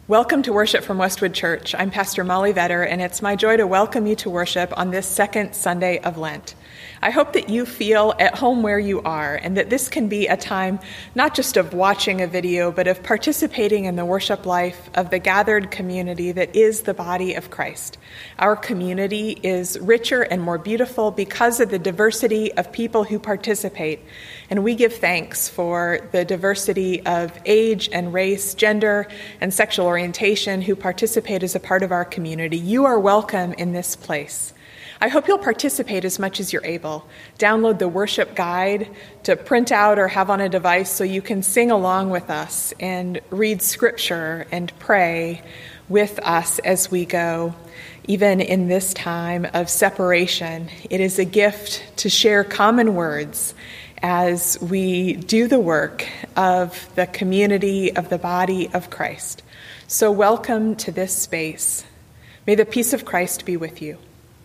Welcome to worship from Westwood Church. I'm Pastor Molly Vetter, and it's my joy to welcome you to worship on this second Sunday of Lent. I hope that you feel at home where you are, and that this can be a time not just of watching a video, but of participating in the worship life of the gathered community that is the body of Christ. Our community is richer and more beautiful because of the diversity of people who participate, and we give thanks for the diversity of age and race, gender, and sexual orientation who participate as a part of our community. You are welcome in this place. I hope you'll participate as much as you're able. Download the worship guide to print out or have on a device so you can sing along with us and read scripture and pray with us as we go. Even in this time of separation, it is a gift to share common words as we do the work of the community of the body of Christ. So welcome to this space. May the peace of Christ be with you.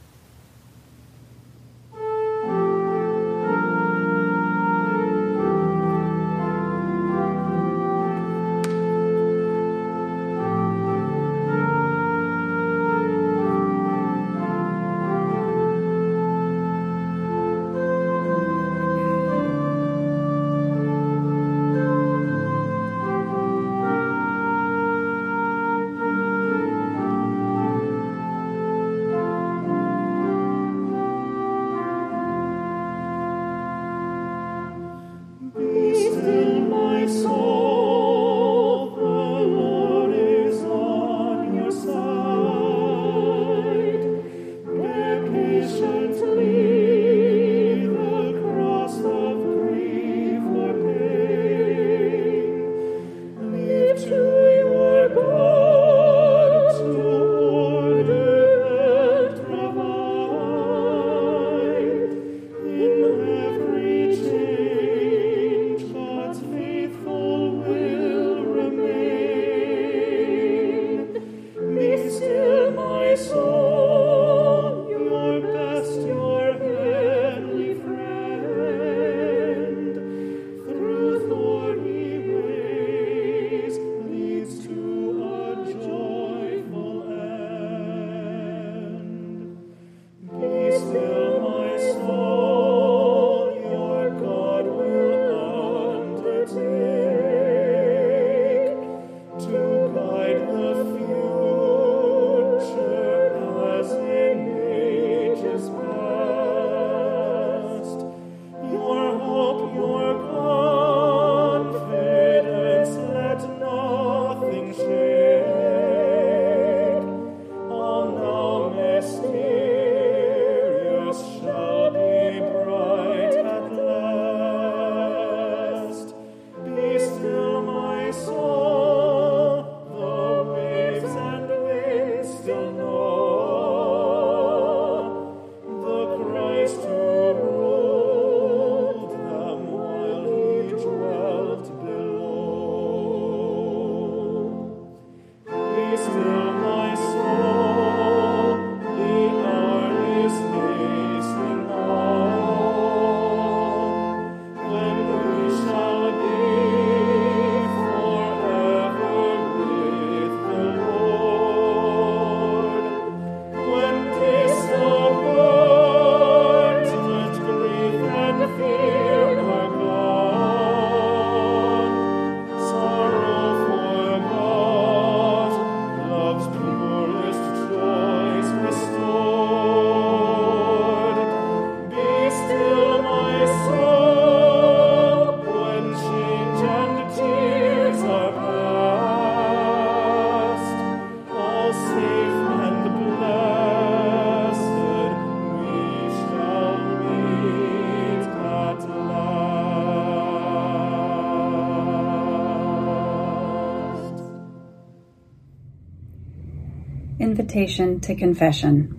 Invitation to confession.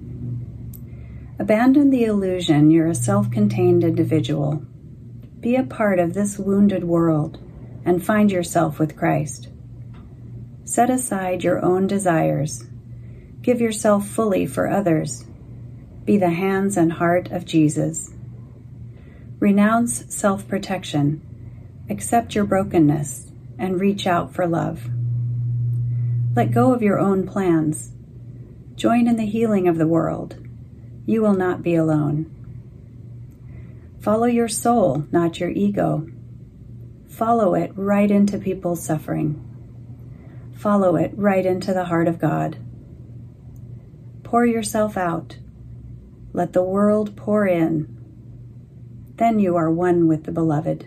Abandon the illusion you're a self-contained individual. Be a part of this wounded world and find yourself with Christ. Set aside your own desires. Give yourself fully for others. Be the hands and heart of Jesus. Renounce self-protection. Accept your brokenness and reach out for love. Let go of your own plans. Join in the healing of the world. You will not be alone. Follow your soul, not your ego. Follow it right into people's suffering. Follow it right into the heart of God. Pour yourself out. Let the world pour in. Then you are one with the Beloved.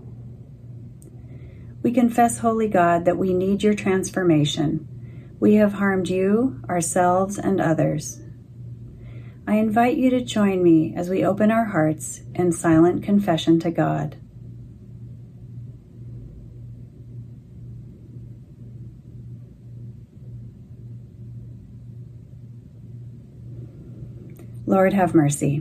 We confess, Holy God, that we need your transformation. We have harmed you, ourselves, and others. I invite you to join me as we open our hearts in silent confession to God. Lord, have mercy.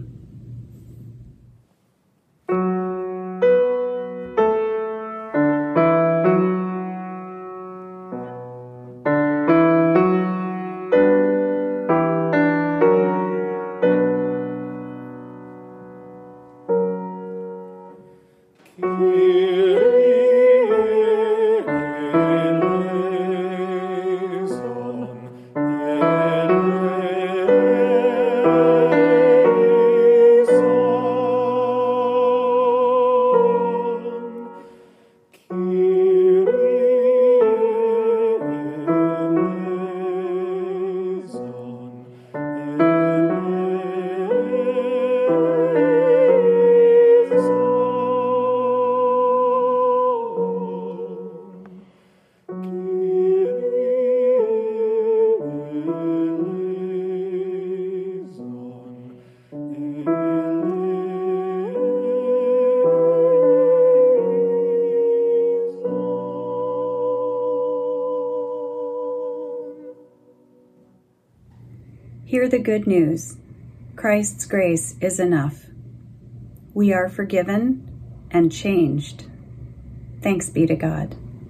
Hear the good news. Christ's grace is enough. We are forgiven and changed. Thanks be to God.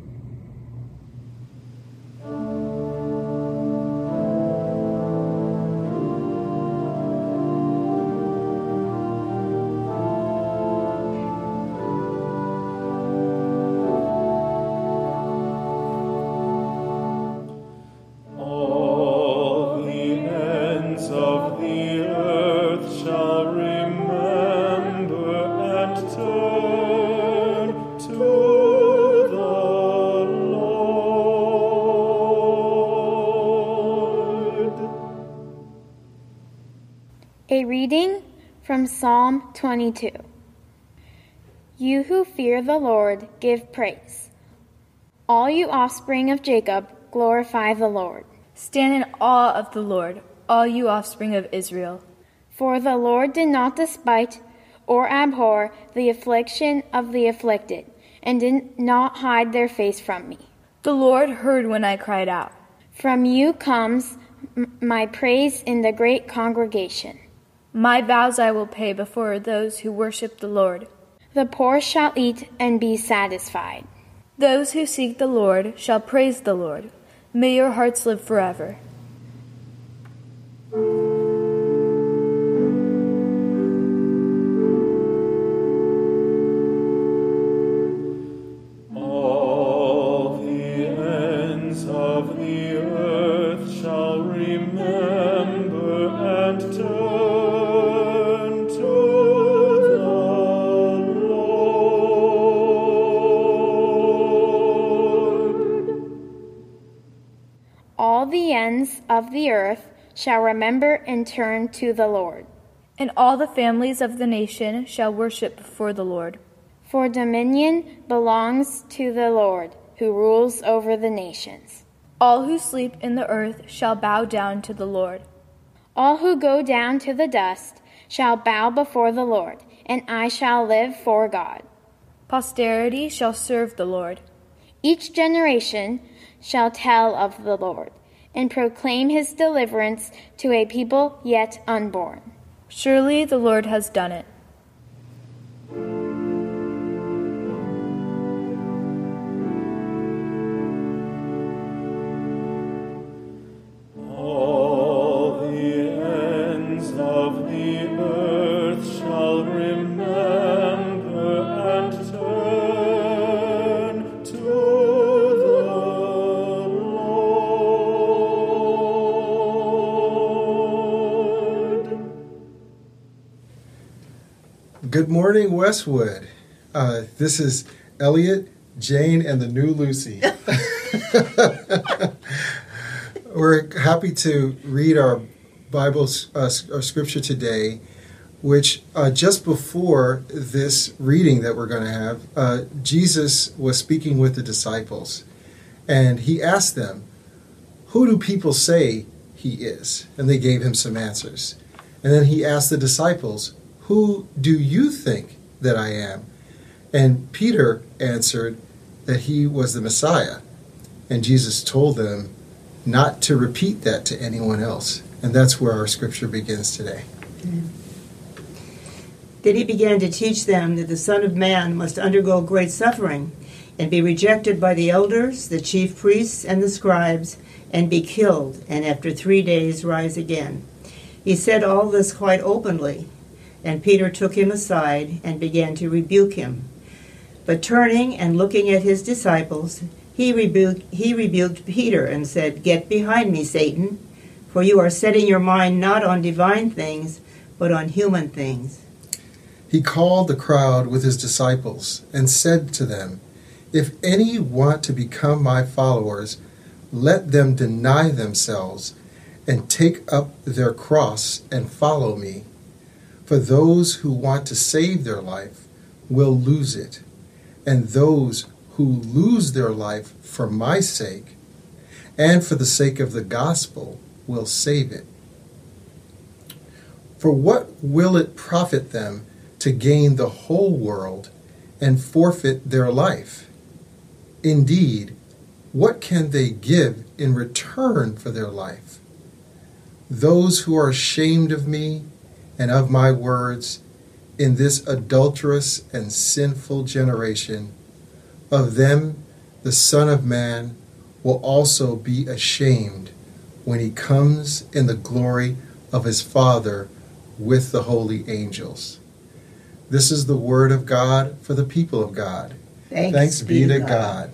A reading from Psalm 22. You who fear the Lord, give praise. All you offspring of Jacob, glorify the Lord. Stand in awe of the Lord, all you offspring of Israel. For the Lord did not despite or abhor the affliction of the afflicted, and did not hide their face from me. The Lord heard when I cried out. From you comes my praise in the great congregation. My vows I will pay before those who worship the Lord. The poor shall eat and be satisfied. Those who seek the Lord shall praise the Lord. May your hearts live forever. All the ends of the earth shall remember and turn to the Lord. All the ends of the earth shall remember and turn to the Lord. And all the families of the nation shall worship before the Lord. For dominion belongs to the Lord, who rules over the nations. All who sleep in the earth shall bow down to the Lord. All who go down to the dust shall bow before the Lord, and I shall live for God. Posterity shall serve the Lord. Each generation shall tell of the Lord, and proclaim his deliverance to a people yet unborn. Surely the Lord has done it. All the ends of the earth shall remember and turn to the Lord. Good morning, Westwood. This is Elliot, Jane, and the new Lucy. We're happy to read our Bible our scripture today, which just before this reading that we're going to have, Jesus was speaking with the disciples, and he asked them, "Who do people say he is?" And they gave him some answers. And then he asked the disciples, "Who do you think that I am?" And Peter answered that he was the Messiah. And Jesus told them not to repeat that to anyone else. And that's where our scripture begins today. Then he began to teach them that the Son of Man must undergo great suffering and be rejected by the elders, the chief priests, and the scribes, and be killed, and after 3 days rise again. He said all this quite openly, and Peter took him aside and began to rebuke him. But turning and looking at his disciples, he rebuked Peter and said, "Get behind me, Satan, for you are setting your mind not on divine things, but on human things." He called the crowd with his disciples and said to them, "If any want to become my followers, let them deny themselves and take up their cross and follow me. For those who want to save their life will lose it, and those who lose their life for my sake and for the sake of the gospel will save it. For what will it profit them to gain the whole world and forfeit their life? Indeed, what can they give in return for their life? Those who are ashamed of me and of my words in this adulterous and sinful generation, of them the Son of Man will also be ashamed when he comes in the glory of his Father with the holy angels." This is the word of God for the people of God. Thanks be to God.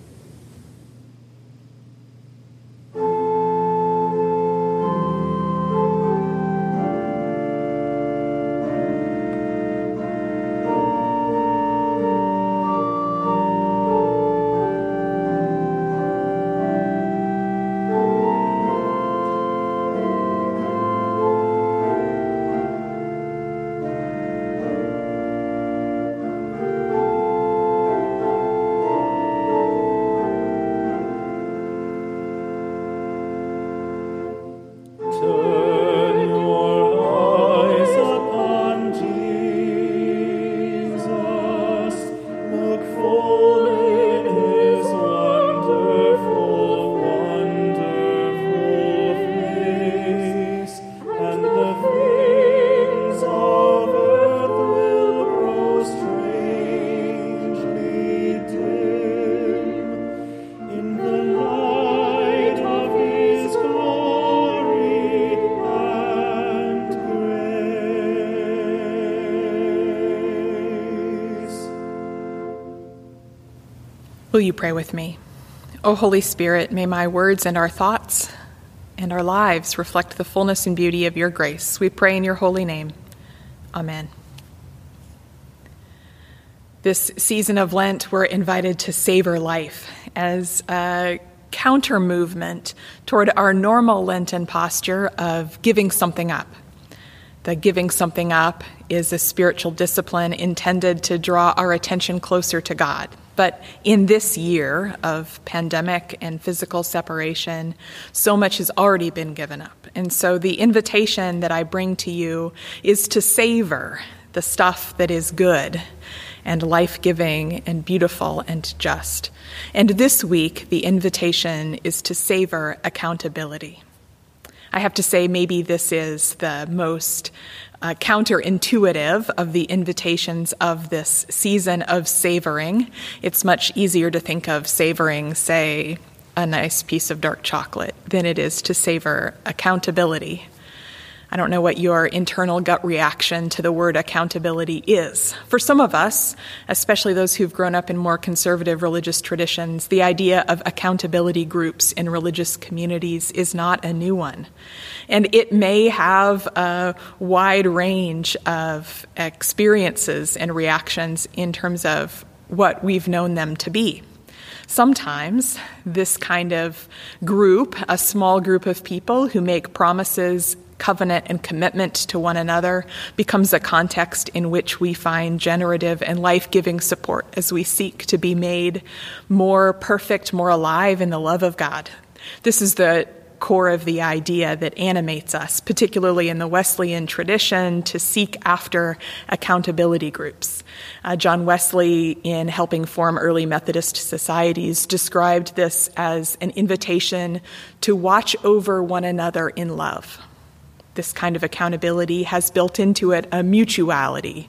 Turn your eyes upon Jesus. Look full in his wonderful, wonderful face, and the things of earth will grow strangely dim in the light of his glory and grace. Will you pray with me? O Holy Spirit, may my words and our thoughts and our lives reflect the fullness and beauty of your grace. We pray in your holy name. Amen. This season of Lent, we're invited to savor life as a counter movement toward our normal Lenten posture of giving something up. The giving something up is a spiritual discipline intended to draw our attention closer to God. But in this year of pandemic and physical separation, so much has already been given up. And so the invitation that I bring to you is to savor the stuff that is good and life-giving and beautiful and just. And this week, the invitation is to savor accountability. I have to say, maybe this is the most counterintuitive of the invitations of this season of savoring. It's much easier to think of savoring, say, a nice piece of dark chocolate than it is to savor accountability. I don't know what your internal gut reaction to the word accountability is. For some of us, especially those who've grown up in more conservative religious traditions, the idea of accountability groups in religious communities is not a new one. And it may have a wide range of experiences and reactions in terms of what we've known them to be. Sometimes this kind of group, a small group of people who make promises, covenant, and commitment to one another, becomes a context in which we find generative and life-giving support as we seek to be made more perfect, more alive in the love of God. This is the core of the idea that animates us, particularly in the Wesleyan tradition, to seek after accountability groups. John Wesley, in helping form early Methodist societies, described this as an invitation to watch over one another in love. This kind of accountability has built into it a mutuality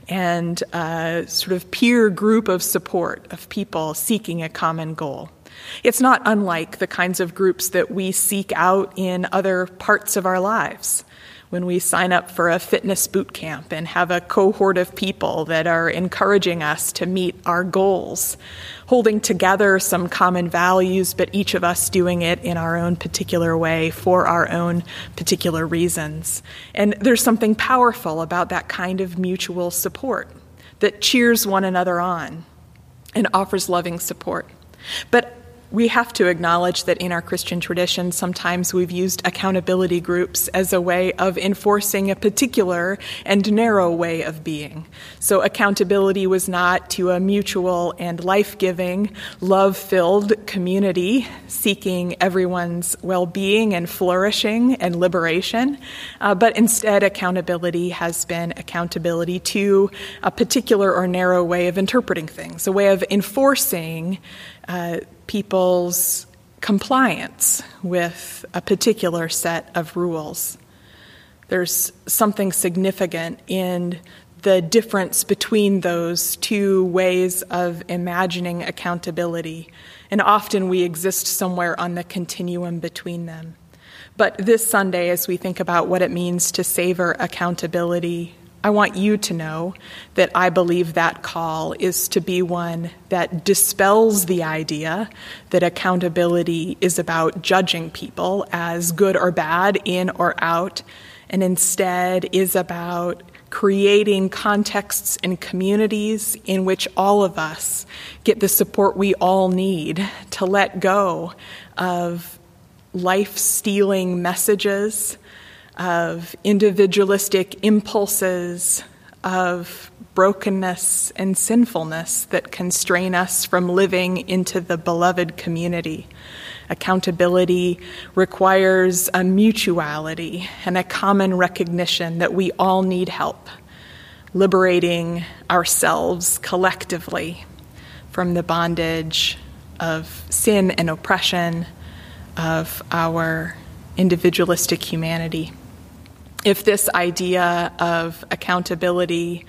and a sort of peer group of support of people seeking a common goal. It's not unlike the kinds of groups that we seek out in other parts of our lives. When we sign up for a fitness boot camp and have a cohort of people that are encouraging us to meet our goals, holding together some common values, but each of us doing it in our own particular way for our own particular reasons. And there's something powerful about that kind of mutual support that cheers one another on and offers loving support. But we have to acknowledge that in our Christian tradition, sometimes we've used accountability groups as a way of enforcing a particular and narrow way of being. So accountability was not to a mutual and life-giving, love-filled community seeking everyone's well-being and flourishing and liberation, but instead accountability has been accountability to a particular or narrow way of interpreting things, a way of enforcing people's compliance with a particular set of rules. There's something significant in the difference between those two ways of imagining accountability, and often we exist somewhere on the continuum between them. But this Sunday, as we think about what it means to savor accountability, I want you to know that I believe that call is to be one that dispels the idea that accountability is about judging people as good or bad, in or out, and instead is about creating contexts and communities in which all of us get the support we all need to let go of life-stealing messages, of individualistic impulses, of brokenness and sinfulness that constrain us from living into the beloved community. Accountability requires a mutuality and a common recognition that we all need help, liberating ourselves collectively from the bondage of sin and oppression of our individualistic humanity. If this idea of accountability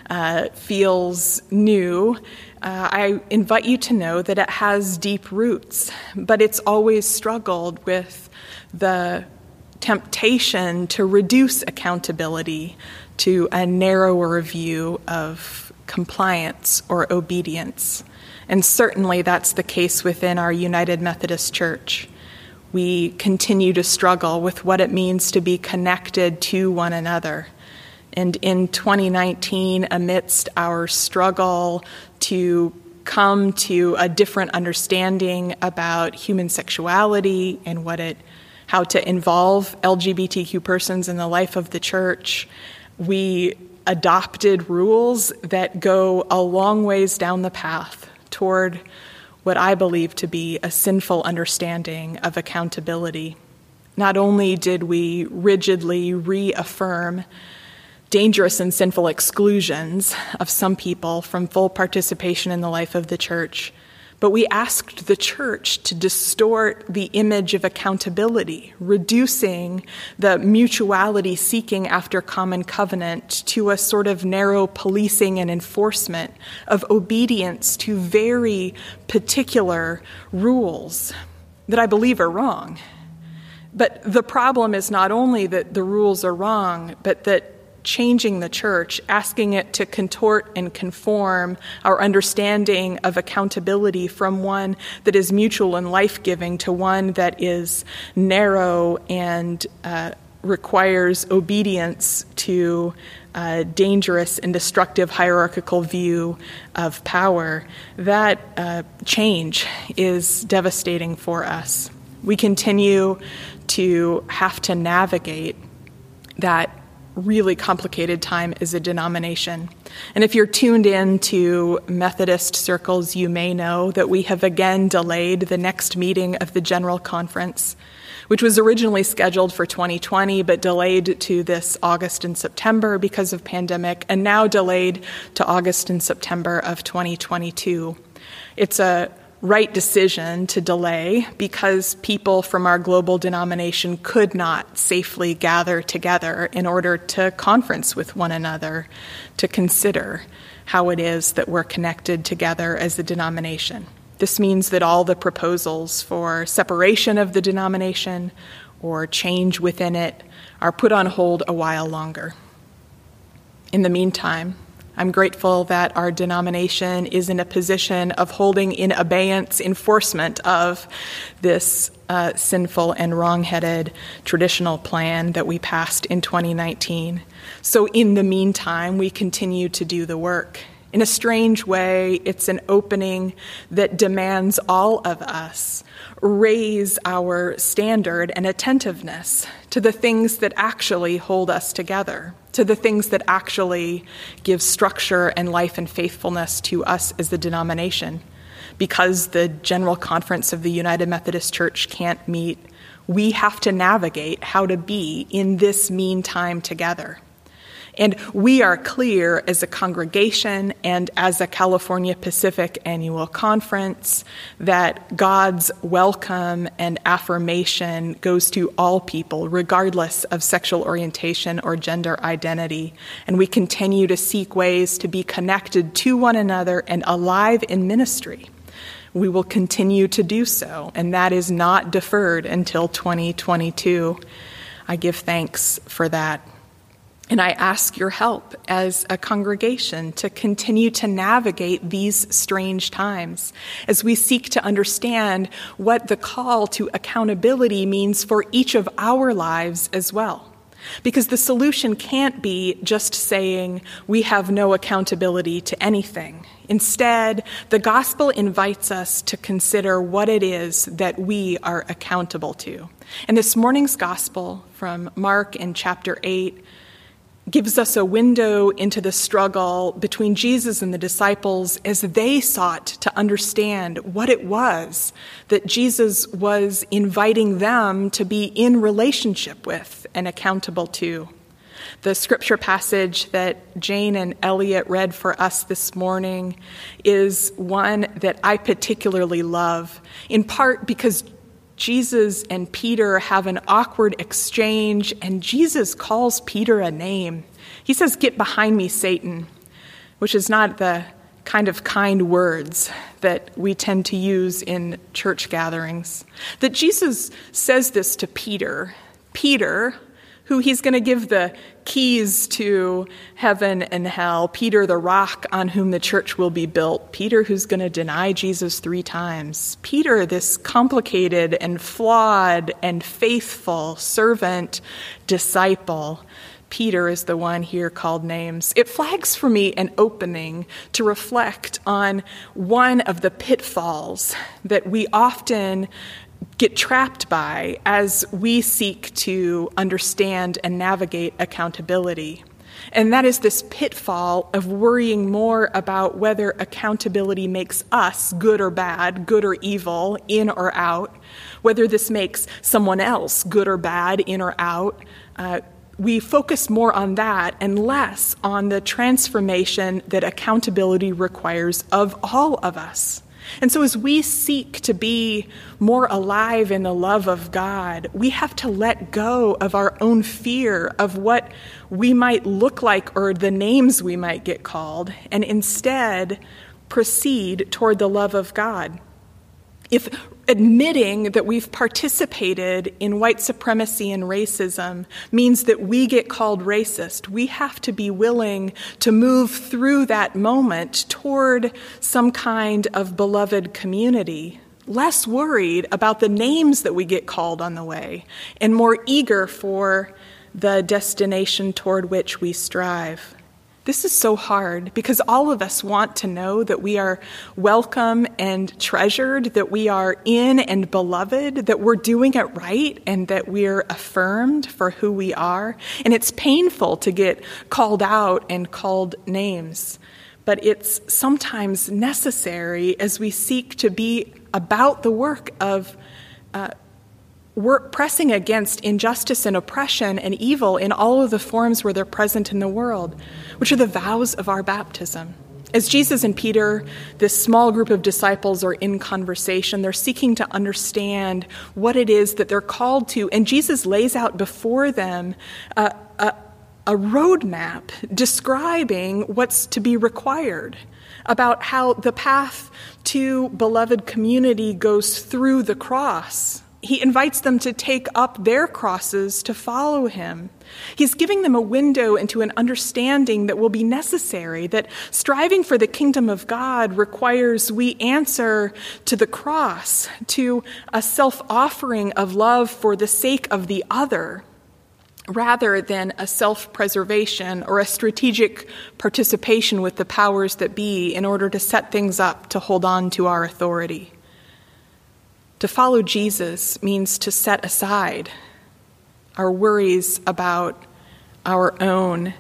feels new, I invite you to know that it has deep roots, but it's always struggled with the temptation to reduce accountability to a narrower view of compliance or obedience. And certainly that's the case within our United Methodist Church. We continue to struggle with what it means to be connected to one another. And in 2019, amidst our struggle to come to a different understanding about human sexuality and how to involve LGBTQ persons in the life of the church, we adopted rules that go a long ways down the path toward what I believe to be a sinful understanding of accountability. Not only did we rigidly reaffirm dangerous and sinful exclusions of some people from full participation in the life of the church, but we asked the church to distort the image of accountability, reducing the mutuality seeking after common covenant to a sort of narrow policing and enforcement of obedience to very particular rules that I believe are wrong. But the problem is not only that the rules are wrong, but that changing the church, asking it to contort and conform our understanding of accountability from one that is mutual and life-giving to one that is narrow and requires obedience to a dangerous and destructive hierarchical view of power, that change is devastating for us. We continue to have to navigate that really complicated time as a denomination. And if you're tuned in to Methodist circles, you may know that we have again delayed the next meeting of the General Conference, which was originally scheduled for 2020, but delayed to this August and September because of pandemic, and now delayed to August and September of 2022. It's a right decision to delay because people from our global denomination could not safely gather together in order to conference with one another to consider how it is that we're connected together as a denomination. This means that all the proposals for separation of the denomination or change within it are put on hold a while longer. In the meantime, I'm grateful that our denomination is in a position of holding in abeyance enforcement of this sinful and wrong-headed traditional plan that we passed in 2019. So in the meantime, we continue to do the work. In a strange way, it's an opening that demands all of us raise our standard and attentiveness to the things that actually hold us together, to the things that actually give structure and life and faithfulness to us as the denomination. Because the General Conference of the United Methodist Church can't meet, we have to navigate how to be in this meantime together. And we are clear as a congregation and as a California Pacific Annual Conference that God's welcome and affirmation goes to all people, regardless of sexual orientation or gender identity. And we continue to seek ways to be connected to one another and alive in ministry. We will continue to do so, and that is not deferred until 2022. I give thanks for that. And I ask your help as a congregation to continue to navigate these strange times as we seek to understand what the call to accountability means for each of our lives as well. Because the solution can't be just saying we have no accountability to anything. Instead, the gospel invites us to consider what it is that we are accountable to. And this morning's gospel from Mark in chapter 8 gives us a window into the struggle between Jesus and the disciples as they sought to understand what it was that Jesus was inviting them to be in relationship with and accountable to. The scripture passage that Jane and Elliot read for us this morning is one that I particularly love, in part because Jesus and Peter have an awkward exchange, and Jesus calls Peter a name. He says, "Get behind me, Satan," which is not the kind of kind words that we tend to use in church gatherings. That Jesus says this to Peter, who he's going to give the keys to heaven and hell, Peter, the rock on whom the church will be built, Peter, who's going to deny Jesus 3 times, Peter, this complicated and flawed and faithful servant disciple. Peter is the one here called names. It flags for me an opening to reflect on one of the pitfalls that we often get trapped by as we seek to understand and navigate accountability. And that is this pitfall of worrying more about whether accountability makes us good or bad, good or evil, in or out, whether this makes someone else good or bad, in or out. We focus more on that and less on the transformation that accountability requires of all of us. And so as we seek to be more alive in the love of God, we have to let go of our own fear of what we might look like or the names we might get called, and instead proceed toward the love of God. If admitting that we've participated in white supremacy and racism means that we get called racist. We have to be willing to move through that moment toward some kind of beloved community, less worried about the names that we get called on the way, and more eager for the destination toward which we strive. This is so hard because all of us want to know that we are welcome and treasured, that we are in and beloved, that we're doing it right, and that we're affirmed for who we are. And it's painful to get called out and called names, but it's sometimes necessary as we seek to be about the work of pressing against injustice and oppression and evil in all of the forms where they're present in the world, which are the vows of our baptism. As Jesus and Peter, this small group of disciples, are in conversation, they're seeking to understand what it is that they're called to, and Jesus lays out before them a roadmap describing what's to be required, about how the path to beloved community goes through the cross. He invites them to take up their crosses to follow him. He's giving them a window into an understanding that will be necessary, that striving for the kingdom of God requires we answer to the cross, to a self-offering of love for the sake of the other, rather than a self-preservation or a strategic participation with the powers that be in order to set things up to hold on to our authority. To follow Jesus means to set aside our worries about our own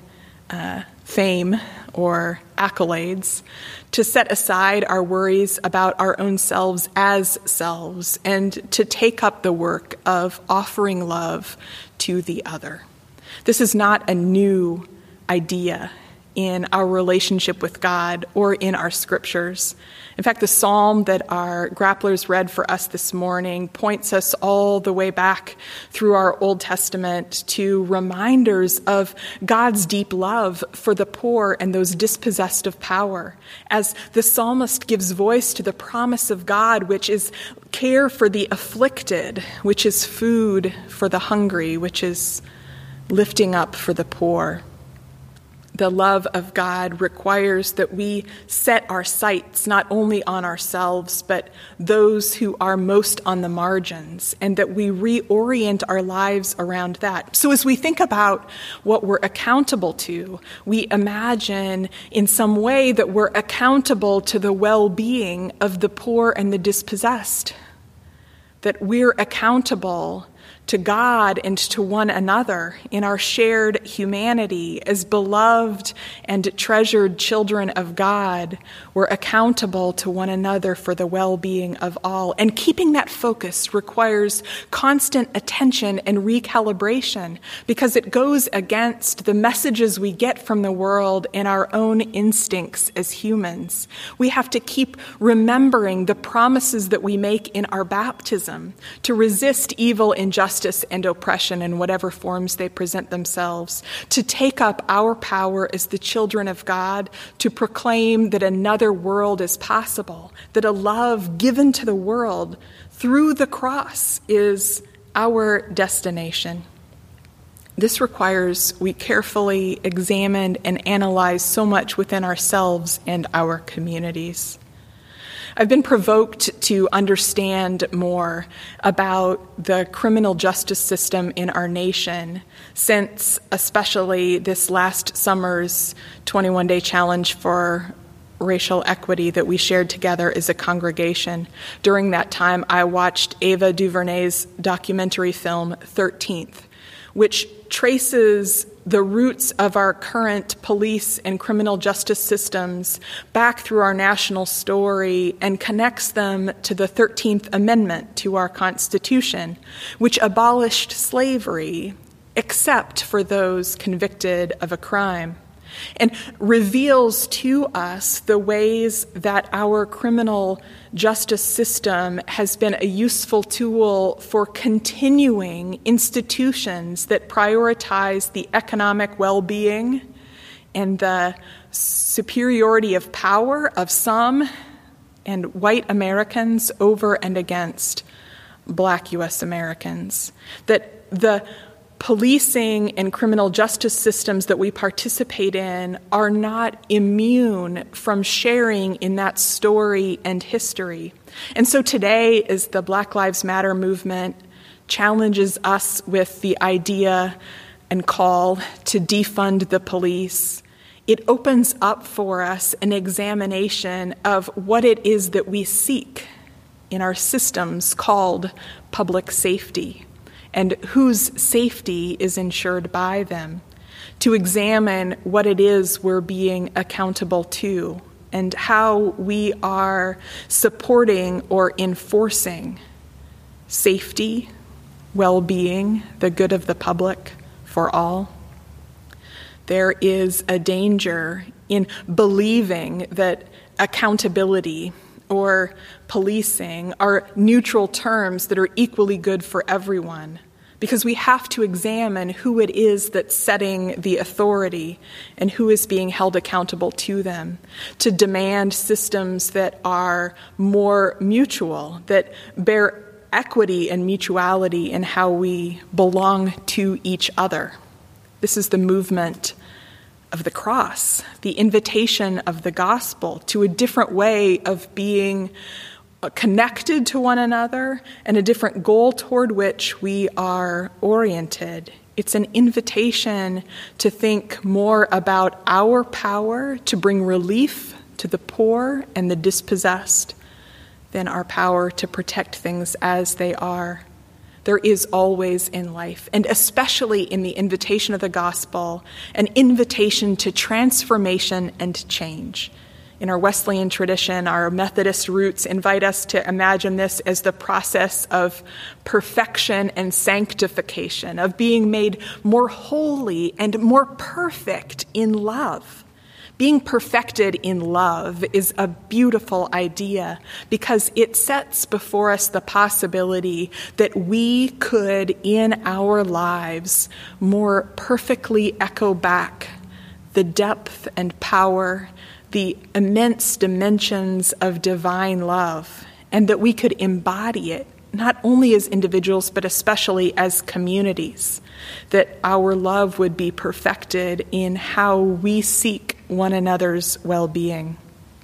fame or accolades, to set aside our worries about our own selves as selves, and to take up the work of offering love to the other. This is not a new idea in our relationship with God or in our scriptures. In fact, the psalm that our grapplers read for us this morning points us all the way back through our Old Testament to reminders of God's deep love for the poor and those dispossessed of power, as the psalmist gives voice to the promise of God, which is care for the afflicted, which is food for the hungry, which is lifting up for the poor. The love of God requires that we set our sights not only on ourselves, but those who are most on the margins, and that we reorient our lives around that. So as we think about what we're accountable to, we imagine in some way that we're accountable to the well-being of the poor and the dispossessed, that we're accountable to God and to one another in our shared humanity as beloved and treasured children of God. We're accountable to one another for the well-being of all. And keeping that focus requires constant attention and recalibration, because it goes against the messages we get from the world and our own instincts as humans. We have to keep remembering the promises that we make in our baptism to resist evil, injustice, and oppression in whatever forms they present themselves, to take up our power as the children of God, to proclaim that another world is possible, that a love given to the world through the cross is our destination. This requires we carefully examine and analyze so much within ourselves and our communities. I've been provoked to understand more about the criminal justice system in our nation since especially this last summer's 21-day challenge for racial equity that we shared together as a congregation. During that time, I watched Ava DuVernay's documentary film, 13th, which traces the roots of our current police and criminal justice systems back through our national story and connects them to the 13th Amendment to our Constitution, which abolished slavery except for those convicted of a crime, and reveals to us the ways that our criminal justice system has been a useful tool for continuing institutions that prioritize the economic well-being and the superiority of power of some and white Americans over and against Black U.S. Americans. That the policing and criminal justice systems that we participate in are not immune from sharing in that story and history. And so today, as the Black Lives Matter movement challenges us with the idea and call to defund the police, it opens up for us an examination of what it is that we seek in our systems called public safety, and whose safety is ensured by them, to examine what it is we're being accountable to and how we are supporting or enforcing safety, well-being, the good of the public for all. There is a danger in believing that accountability or policing are neutral terms that are equally good for everyone, because we have to examine who it is that's setting the authority and who is being held accountable to them, to demand systems that are more mutual, that bear equity and mutuality in how we belong to each other. This is the movement of the cross, the invitation of the gospel to a different way of being connected to one another and a different goal toward which we are oriented. It's an invitation to think more about our power to bring relief to the poor and the dispossessed than our power to protect things as they are. There is always in life, and especially in the invitation of the gospel, an invitation to transformation and change. In our Wesleyan tradition, our Methodist roots invite us to imagine this as the process of perfection and sanctification, of being made more holy and more perfect in love. Being perfected in love is a beautiful idea because it sets before us the possibility that we could, in our lives, more perfectly echo back the depth and power, the immense dimensions of divine love, and that we could embody it, not only as individuals, but especially as communities, that our love would be perfected in how we seek one another's well-being.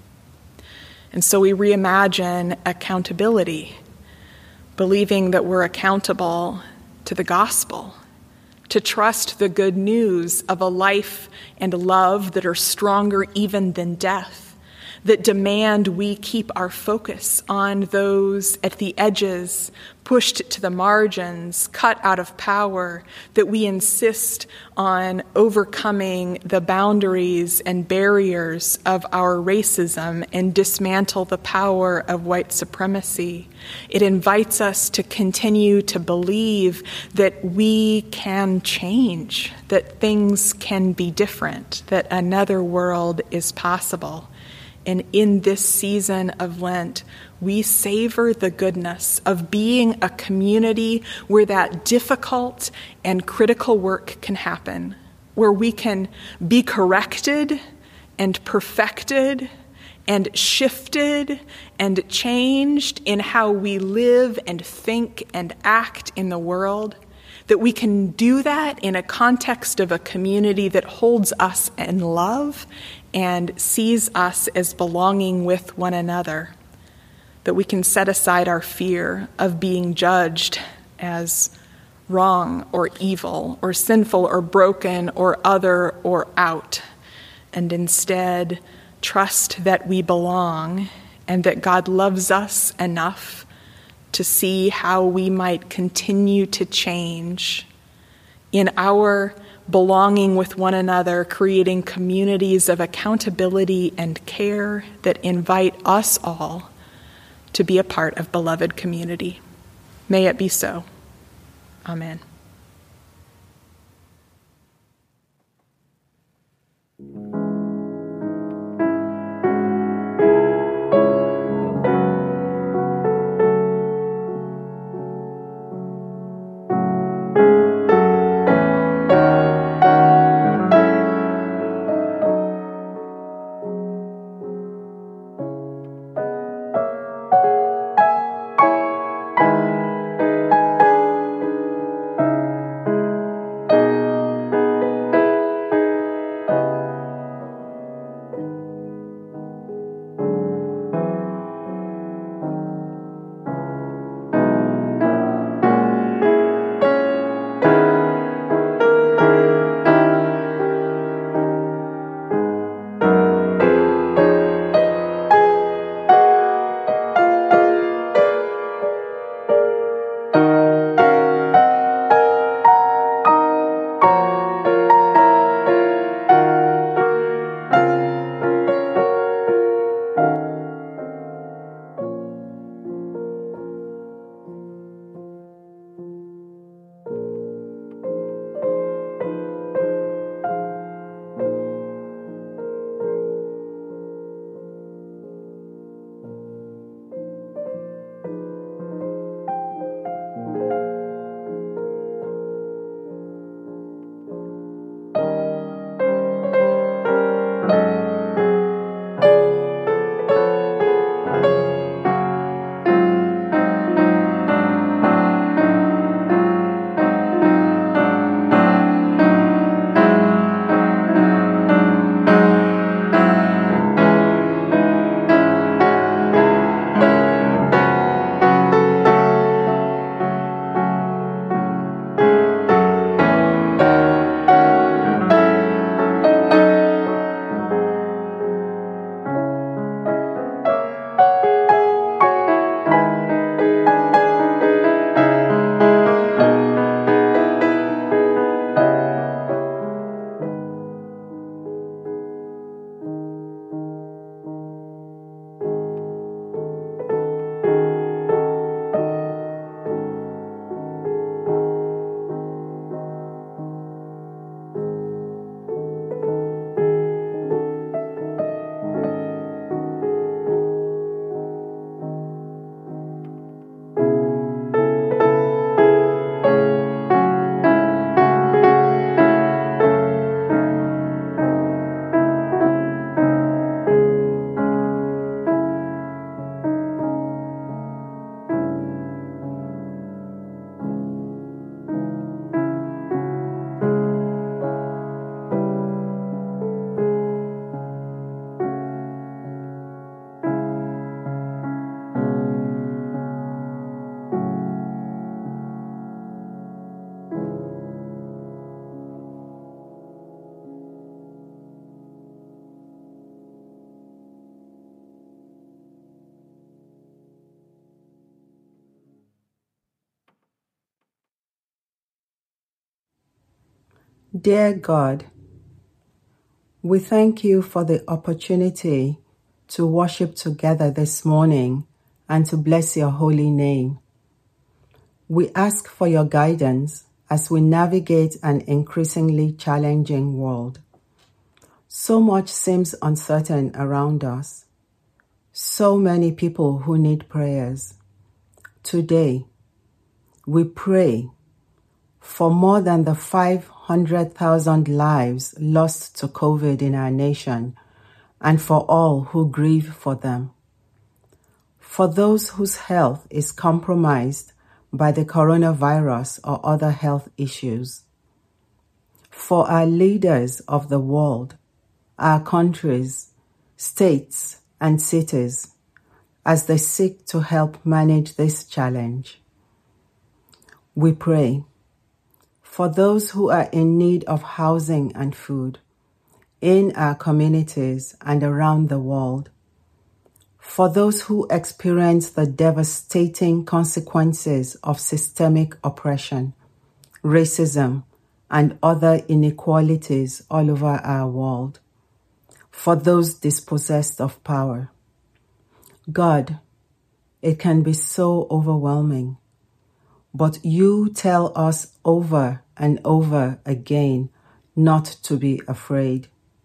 And so we reimagine accountability, believing that we're accountable to the gospel, to trust the good news of a life and love that are stronger even than death, that demand we keep our focus on those at the edges, pushed to the margins, cut out of power, that we insist on overcoming the boundaries and barriers of our racism and dismantle the power of white supremacy. It invites us to continue to believe that we can change, that things can be different, that another world is possible. And in this season of Lent, we savor the goodness of being a community where that difficult and critical work can happen, where we can be corrected and perfected and shifted and changed in how we live and think and act in the world, that we can do that in a context of a community that holds us in love and sees us as belonging with one another, that we can set aside our fear of being judged as wrong or evil or sinful or broken or other or out, and instead trust that we belong and that God loves us enough to see how we might continue to change in our belonging with one another, creating communities of accountability and care that invite us all to be a part of beloved community. May it be so. Amen. Dear God, we thank you for the opportunity to worship together this morning and to bless your holy name. We ask for your guidance as we navigate an increasingly challenging world. So much seems uncertain around us. So many people who need prayers. Today, we pray for more than the 500,000 lives lost to COVID in our nation and for all who grieve for them. For those whose health is compromised by the coronavirus or other health issues. For our leaders of the world, our countries, states, and cities, as they seek to help manage this challenge. We pray for those who are in need of housing and food in our communities and around the world. For those who experience the devastating consequences of systemic oppression, racism, and other inequalities all over our world. For those dispossessed of power. God, it can be so overwhelming, but you tell us over and over again not to be afraid.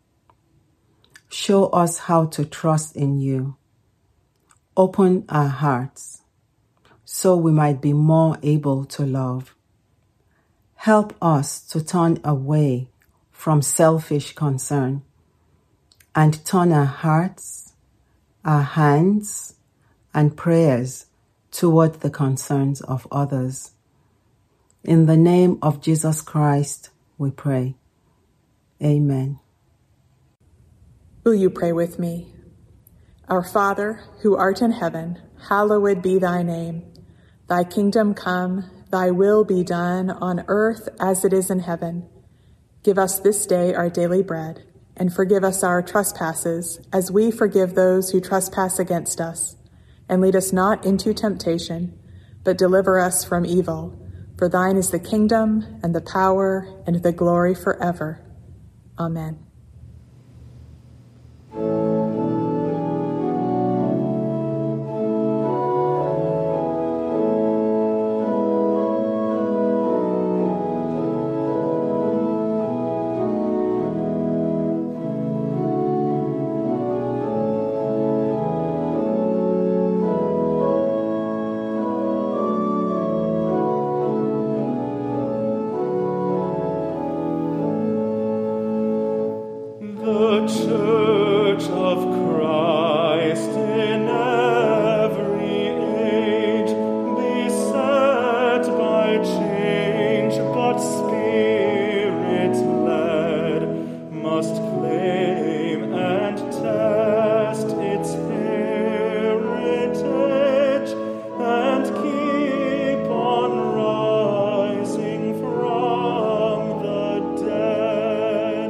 Show us how to trust in you. Open our hearts so we might be more able to love. Help us to turn away from selfish concern and turn our hearts, our hands, and prayers toward the concerns of others. In the name of Jesus Christ, we pray. Amen. Will you pray with me? Our Father, who art in heaven, hallowed be thy name. Thy kingdom come, thy will be done on earth as it is in heaven. Give us this day our daily bread, and forgive us our trespasses, as we forgive those who trespass against us. And lead us not into temptation, but deliver us from evil. For thine is the kingdom, and the power, and the glory forever. Amen. The Church of Christ in every age, beset by change but Spirit-led, must claim and test its heritage and keep on rising from the dead.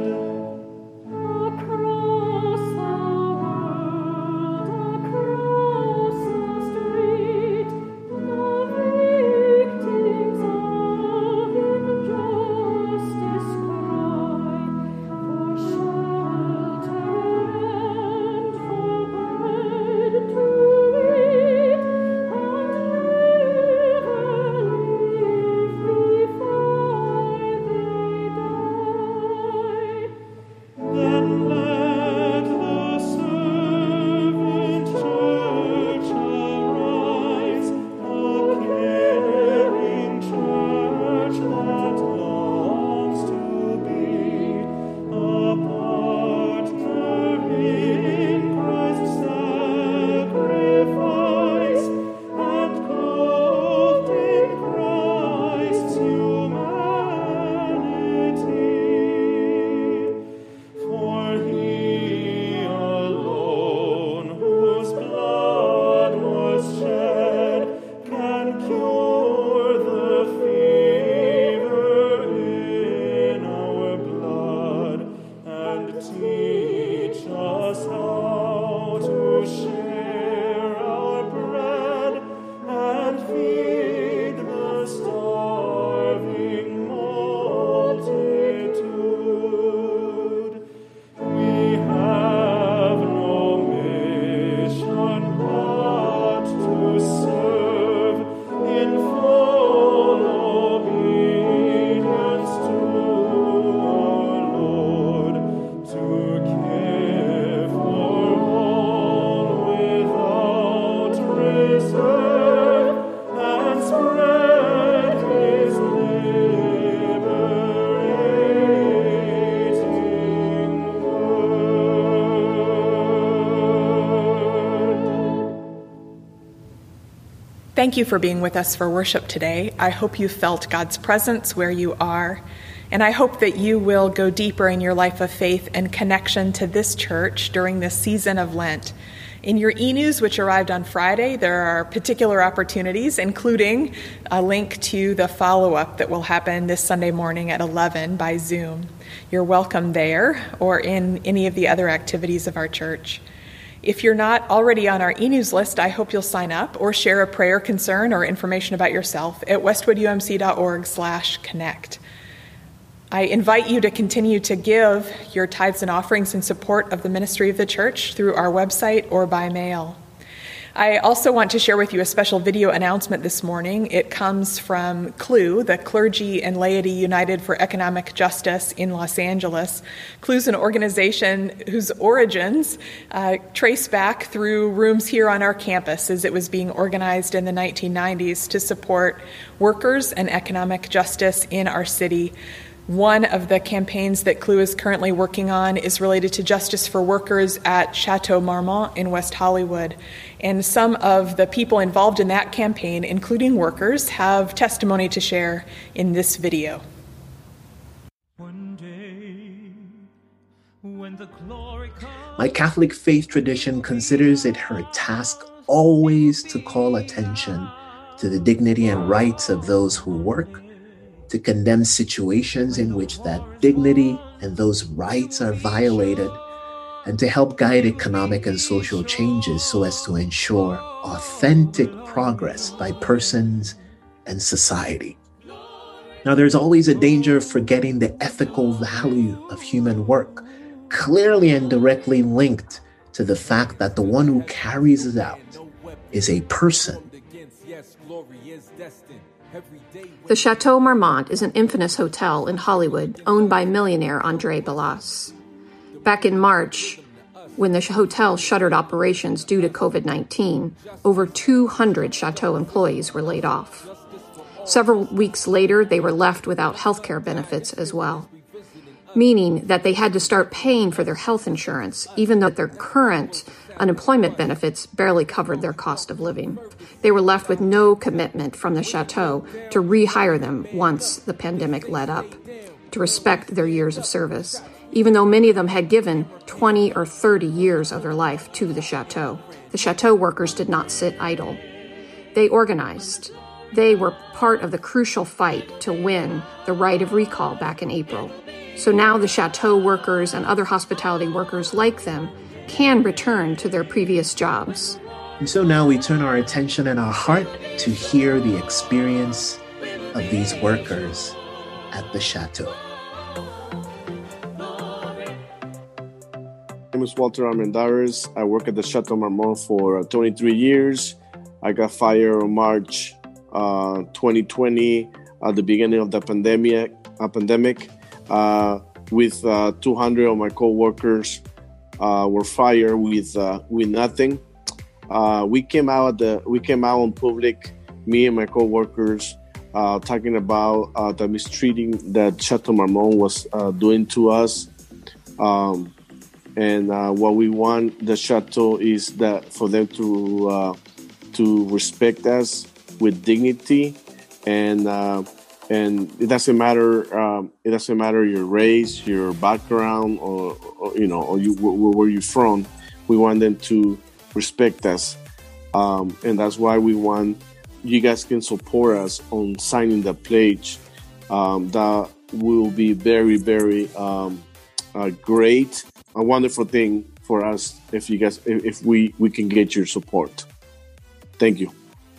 Across the world, across the street, the victims of injustice cry for Thank you for being with us for worship today. I hope you felt God's presence where you are, and I hope that you will go deeper in your life of faith and connection to this church during this season of Lent. In your e-news, which arrived on Friday, there are particular opportunities, including a link to the follow-up that will happen this Sunday morning at 11 by Zoom. You're welcome there or in any of the other activities of our church. If you're not already on our e-news list, I hope you'll sign up or share a prayer, concern, or information about yourself at westwoodumc.org/connect. I invite you to continue to give your tithes and offerings in support of the ministry of the church through our website or by mail. I also want to share with you a special video announcement this morning. It comes from CLUE, the Clergy and Laity United for Economic Justice in Los Angeles. CLUE is an organization whose origins trace back through rooms here on our campus as it was being organized in the 1990s to support workers and economic justice in our city. One of the campaigns that CLUE is currently working on is related to justice for workers at Chateau Marmont in West Hollywood. And some of the people involved in that campaign, including workers, have testimony to share in this video. One day, when the glory comes. My Catholic faith tradition considers it her task always to call attention to the dignity and rights of those who work, to condemn situations in which that dignity and those rights are violated, and to help guide economic and social changes so as to ensure authentic progress by persons and society. Now, there's always a danger of forgetting the ethical value of human work, clearly and directly linked to the fact that the one who carries it out is a person. The Chateau Marmont is an infamous hotel in Hollywood owned by millionaire Andre Balazs. Back in March, when the hotel shuttered operations due to COVID-19, over 200 Chateau employees were laid off. Several weeks later, they were left without health care benefits as well, meaning that they had to start paying for their health insurance, even though their current unemployment benefits barely covered their cost of living. They were left with no commitment from the Chateau to rehire them once the pandemic let up, to respect their years of service, even though many of them had given 20 or 30 years of their life to the Chateau. The Chateau workers did not sit idle. They organized. They were part of the crucial fight to win the right of recall back in April. So now the Chateau workers and other hospitality workers like them can return to their previous jobs. And so now we turn our attention and our heart to hear the experience of these workers at the Chateau. My name is Walter Armendariz. I work at the Chateau Marmont for 23 years. I got fired on March 2020 at the beginning of the pandemic. With 200 of my co-workers were fired with nothing. We came out in public, me and my co-workers, talking about the mistreating that Chateau Marmont was doing to us. And what we want the Chateau is that for them to respect us with dignity, and it doesn't matter your race, your background, or where you're from. We want them to respect us, and that's why we want you guys can support us on signing the pledge. That will be very, very great, a wonderful thing for us if we can get your support. Thank you.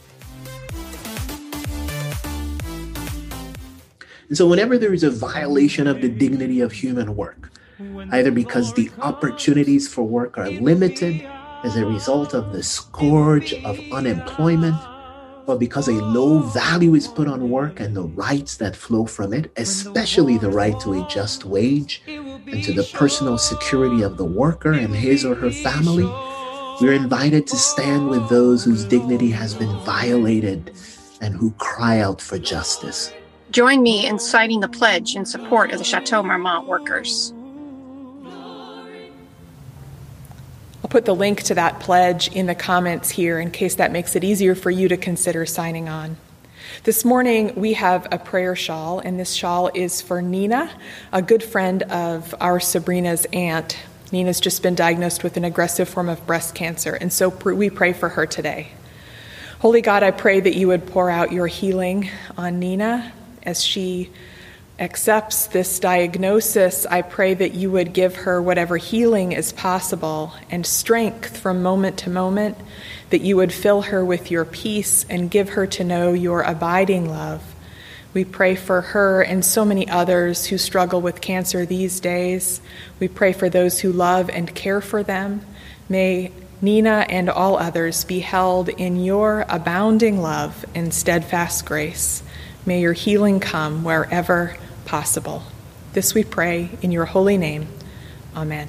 And so whenever there is a violation of the dignity of human work, either because the opportunities for work are limited as a result of the scourge of unemployment, or because a low value is put on work and the rights that flow from it, especially the right to a just wage and to the personal security of the worker and his or her family, we're invited to stand with those whose dignity has been violated and who cry out for justice. Join me in signing the pledge in support of the Chateau Marmont workers. I'll put the link to that pledge in the comments here in case that makes it easier for you to consider signing on. This morning we have a prayer shawl, and this shawl is for Nina, a good friend of our Sabrina's aunt. Nina's just been diagnosed with an aggressive form of breast cancer, and so we pray for her today. Holy God, I pray that you would pour out your healing on Nina as she accepts this diagnosis. I pray that you would give her whatever healing is possible and strength from moment to moment, that you would fill her with your peace and give her to know your abiding love. We pray for her and so many others who struggle with cancer these days. We pray for those who love and care for them. May Nina and all others be held in your abounding love and steadfast grace. May your healing come wherever possible. This we pray in your holy name. Amen.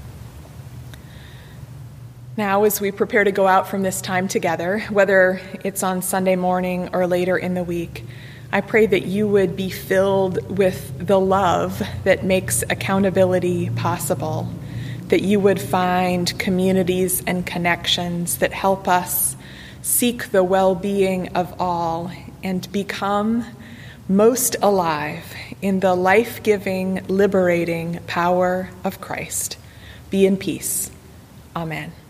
Now, as we prepare to go out from this time together, whether it's on Sunday morning or later in the week, I pray that you would be filled with the love that makes accountability possible, that you would find communities and connections that help us seek the well-being of all and become most alive in the life-giving, liberating power of Christ. Be in peace. Amen.